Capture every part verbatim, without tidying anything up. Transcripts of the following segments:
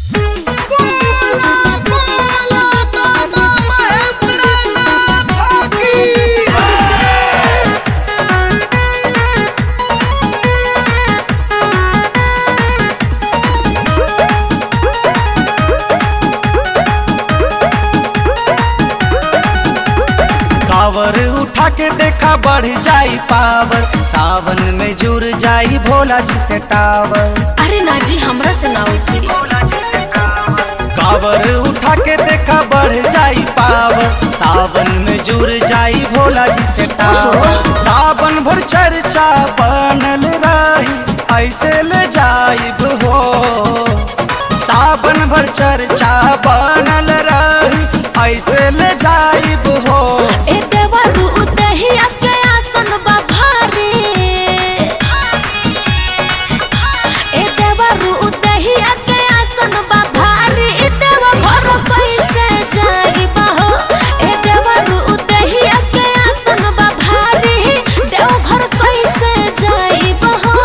कावर उठा के देखा बढ़ जाई पावर, सावन में जुड़ जाई भोला जी से टावर। अरे ना जी हमरा से ना उठी। भोला जी से टावर। कावर उठा के देखा बढ़ जाई पावर, सावन में जुड़ जाई भोला जी से टावर। सावन भर चर्चा बनल रही ऐसे ले जाइब हो, सावन भर चर्चा बनल रही ऐसे ले जाइब हो। ए देवरू उतहिया के आसन बा भारी, ए देवरू उतहिया के आसन बा भारी। ए देव घर कैसे जाइबा हो, ए देवरू उतहिया के आसन बा भारी। देव घर कैसे जाइबा हो।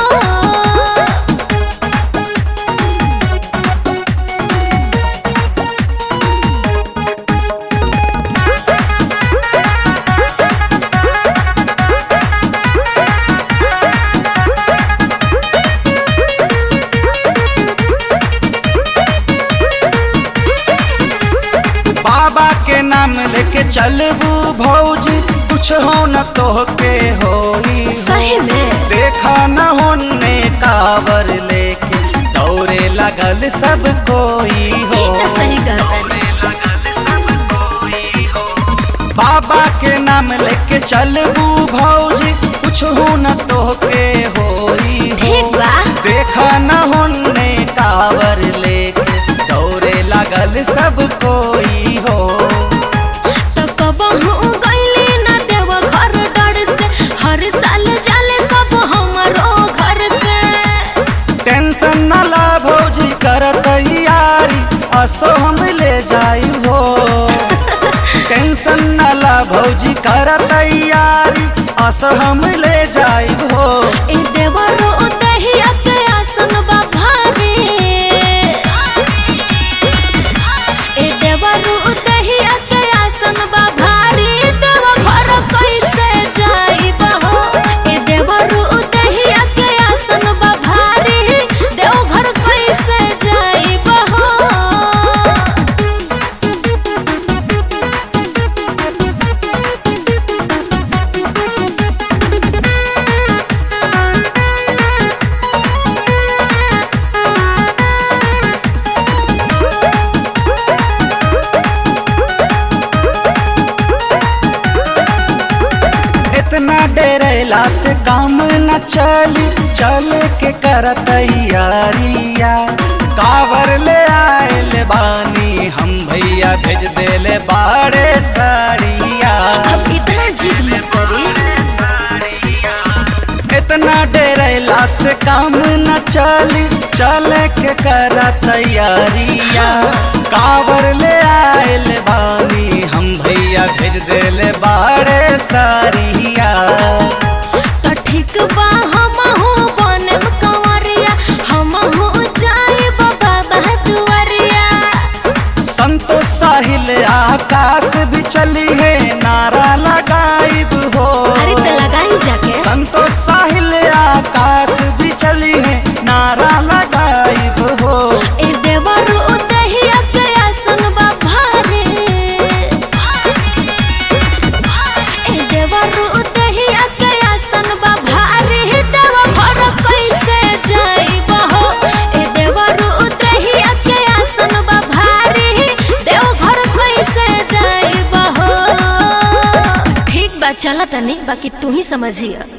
बाबा के नाम लेके चलबू भौजी, कुछ हो न तो के होई। सही में देखा न होने कावर लेके दौड़े लगल सब कोई हो। ई त सही कहता दौड़े लगल सब कोई हो। बाबा के नाम लेके चलबू भौजी, कुछ हो न तो के होई हो। ठीक बा। देखा न होने कावर लेके दौड़े लगल सब कोई हो। तो कबहू गइली ना देव घर डर से, हर साल जाले सब हमरो घर से। टेंशन न ला भौजी कर तैयारी, असो हम ले जाई हो। टेंशन न ला भौजी कर तैयारी, असो हम ले जाई हो। ए देवरो उतहिया के आसन बा भारी, ए देवरो उतहिया के आसन बा भारी। देव घर कैसे जाइबा हो, ए देवरो उतहिया के आसन बा भारी। देव घर कैसे जाइबा हो। इतना डेरेला से काम न चली, चल के कर तैयारिया। कावर ले आयल बानी हम भैया, भेज देले बाड़े साड़िया। अब इतना जिद मत करी। इतना डेरेला से काम न चली, चल के कर तैयारिया। कावर ले आयल बानी हम भैया, भेज देले बाड़े साड़िया। तो ठीक बा हमहू बनम कंवरिया, हमहू जाइब बाबा दुआरिया। संतोष साहिल आकाश भी चली है, नारा लगाइब हो। अरे तो लगाई जाके। संतोष साहिल आकाश भी चली है, नारा लगाइब हो। ए देवरू उतहिया के आसन बा भारी, ए देवरू उतहिया के आसन बा भारी। देव घर कैसे जाइबा हो, ए देवरू उतहिया के आसन बा भारी। देव घर कैसे जाइबा हो। ठीक बा चला तनी, बाकी तू ही समझिया।